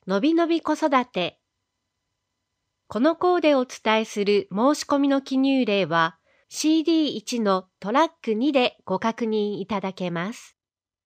のびのび子育て。この項でお伝えする申し込みの記入例は CD1 のトラック2でご確認いただけます。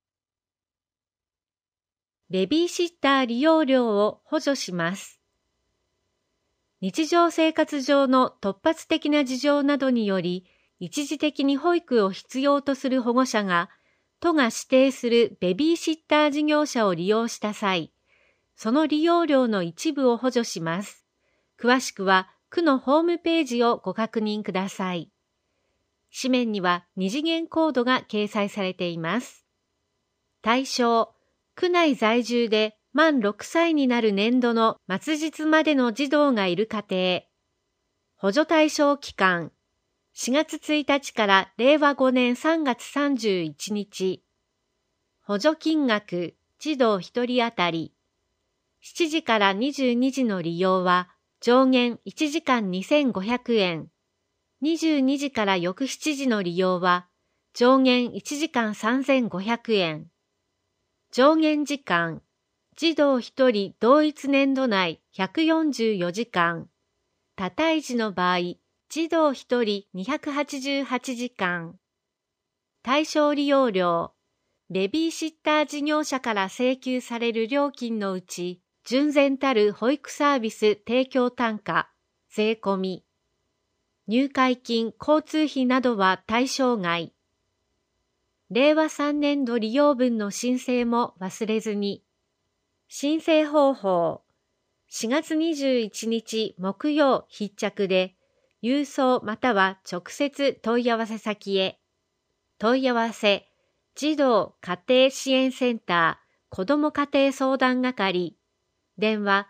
ベビーシッター利用料を補助します。日常生活上の突発的な事情などにより一時的に保育を必要とする保護者が都が指定するベビーシッター事業者を利用した際、その利用料の一部を補助します。詳しくは区のホームページをご確認ください。紙面には二次元コードが掲載されています。対象、区内在住で満6歳になる年度の末日までの児童がいる家庭。補助対象期間、4月1日から令和5年3月31日。補助金額、児童1人当たり。7時から22時の利用は上限1時間2500円。22時から翌7時の利用は上限1時間3500円。上限時間、児童1人同一年度内144時間。多胎児の場合、児童1人288時間。対象利用料、ベビーシッター事業者から請求される料金のうち、純然たる保育サービス提供単価、税込み。入会金、交通費などは対象外。令和3年度利用分の申請も忘れずに。申請方法。4月21日木曜必着で、郵送または直接問い合わせ先へ。問い合わせ、児童家庭支援センター子ども家庭相談係。電話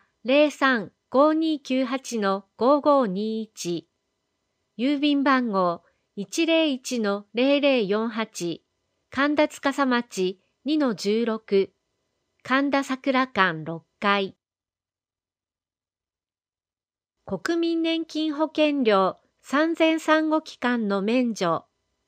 03-5298-5521。郵便番号 101-0048。神田司町 2-16。神田桜館6階。国民年金保険料産前産後期間の免除。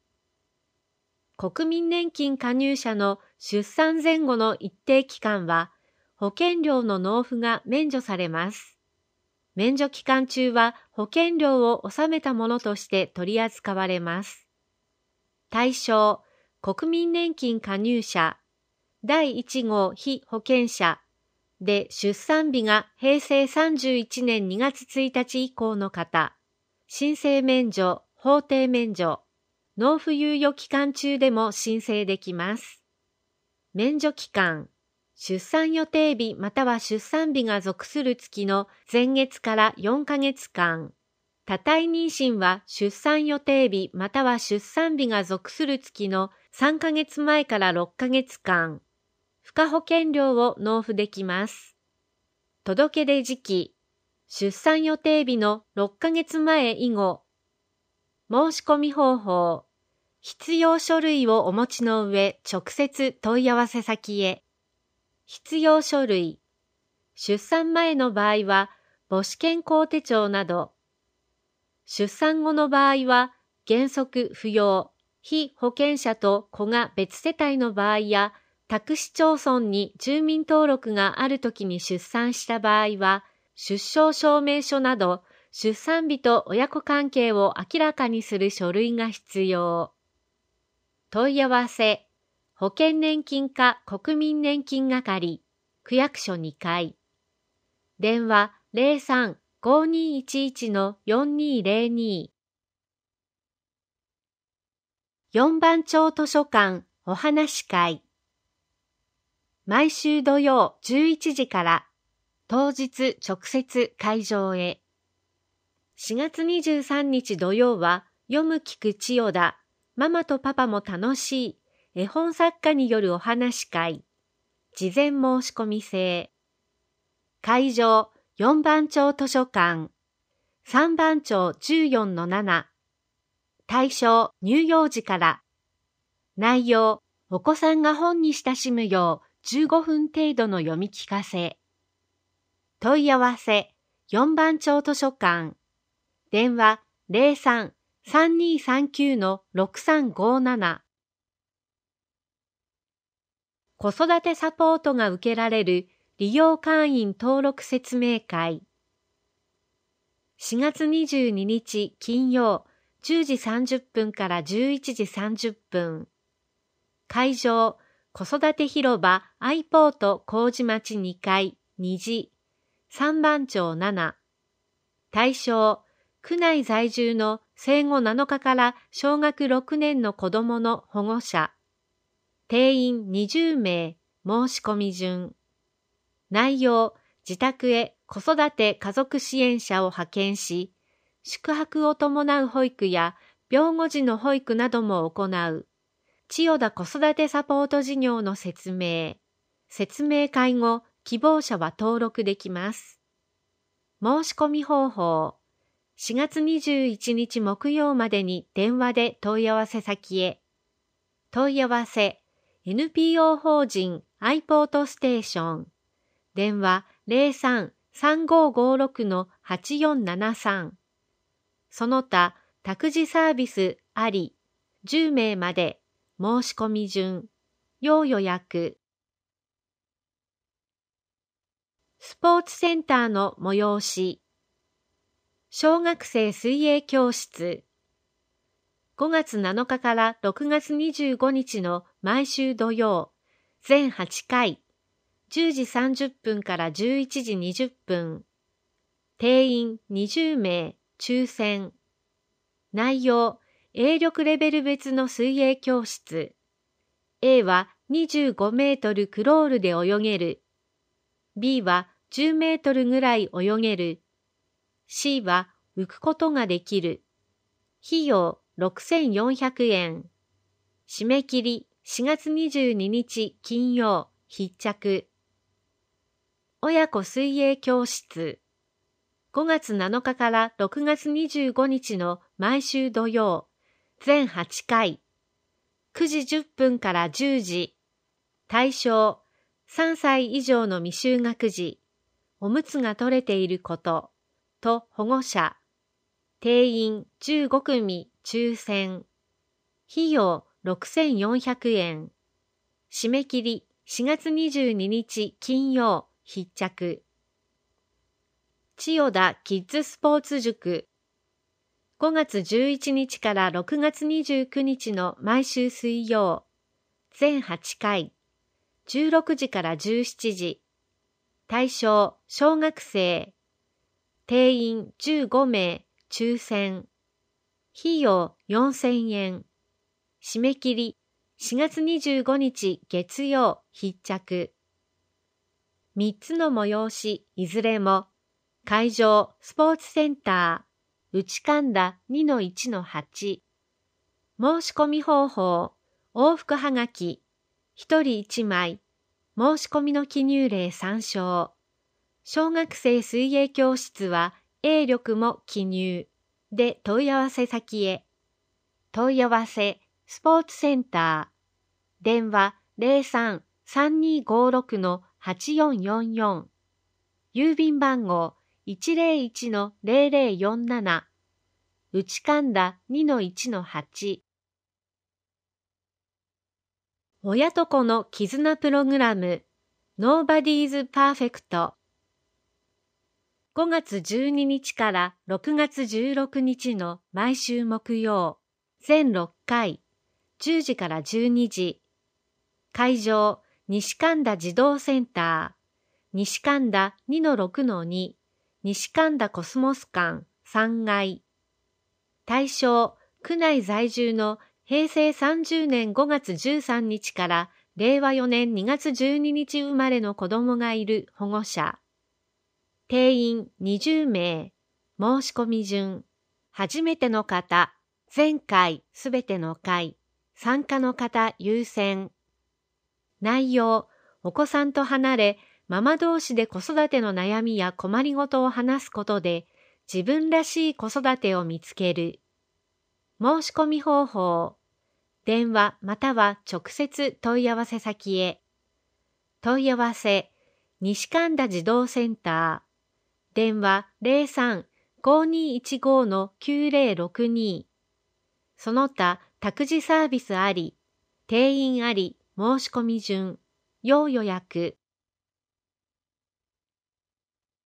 国民年金加入者の出産前後の一定期間は、保険料の納付が免除されます。免除期間中は保険料を納めたものとして取り扱われます。対象、国民年金加入者、第1号被保険者で出産日が平成31年2月1日以降の方、申請免除、法定免除、納付猶予期間中でも申請できます。免除期間、出産予定日または出産日が属する月の前月から4ヶ月間。多胎妊娠は出産予定日または出産日が属する月の3ヶ月前から6ヶ月間。付加保険料を納付できます。届出時期、出産予定日の6ヶ月前以後。申し込み方法、必要書類をお持ちの上直接問い合わせ先へ。必要書類。出産前の場合は母子健康手帳など。出産後の場合は原則不要。被保険者と子が別世帯の場合や宅市町村に住民登録があるときに出産した場合は出生証明書など出産日と親子関係を明らかにする書類が必要。問い合わせ。保険年金課国民年金係、区役所2階。電話 03-5211-4202。4番町図書館お話会。毎週土曜11時から、当日直接会場へ。4月23日土曜は、読む聞く千代田、ママとパパも楽しい。絵本作家によるお話会。事前申し込み制。会場4番町図書館。3番町 14-7。対象乳幼児から。内容、お子さんが本に親しむよう15分程度の読み聞かせ。問い合わせ4番町図書館。電話 03-3239-6357。子育てサポートが受けられる利用会員登録説明会。4月22日金曜10時30分から11時30分。会場、子育て広場アイポート麹町2階2時、3番町7。対象、区内在住の生後7日から小学6年の子供の保護者。定員20名、申し込み順。内容、自宅へ子育て家族支援者を派遣し、宿泊を伴う保育や病後時の保育なども行う。千代田子育てサポート事業の説明。説明会後、希望者は登録できます。申し込み方法。4月21日木曜までに電話で問い合わせ先へ。問い合わせ、NPO 法人アイポートステーション。電話03-3556-8473。その他、託児サービスあり、10名まで、申し込み順、要予約。スポーツセンターの催し。小学生水泳教室。5月7日から6月25日の毎週土曜、全8回、10時30分から11時20分。定員20名、抽選。内容、泳力レベル別の水泳教室。A は25メートルクロールで泳げる。B は10メートルぐらい泳げる。C は浮くことができる。費用6400円。締め切り4月22日金曜必着。親子水泳教室。5月7日から6月25日の毎週土曜、全8回。9時10分から10時。対象、3歳以上の未就学児、おむつが取れていること、と保護者。定員15組抽選。費用6400円。締め切り4月22日金曜必着。千代田キッズスポーツ塾。5月11日から6月29日の毎週水曜。全8回。16時から17時。対象、小学生。定員15名、抽選。費用4000円。締め切り4月25日月曜必着。3つの催しいずれも、会場スポーツセンター、内神田 2-1-8。申し込み方法、往復はがき、1人1枚、申し込みの記入例参照。小学生水泳教室は、泳力も記入。で問い合わせ先へ。問い合わせ、スポーツセンター。電話03-3256-8444。郵便番号101-0047。内神田 2-1-8。親と子の絆プログラム Nobody's Perfect。5月12日から6月16日の毎週木曜、全6回、10時から12時。会場、西神田児童センター、西神田 2-6-2、西神田コスモス館3階。対象、区内在住の平成30年5月13日から令和4年2月12日生まれの子供がいる保護者。定員20名。申し込み順。初めての方、全回すべての回、参加の方優先。内容、お子さんと離れ、ママ同士で子育ての悩みや困りごとを話すことで、自分らしい子育てを見つける。申し込み方法。電話または直接問い合わせ先へ。問い合わせ、西神田児童センター。電話03-5215-9062。その他、託児サービスあり、定員あり、申し込み順、要予約。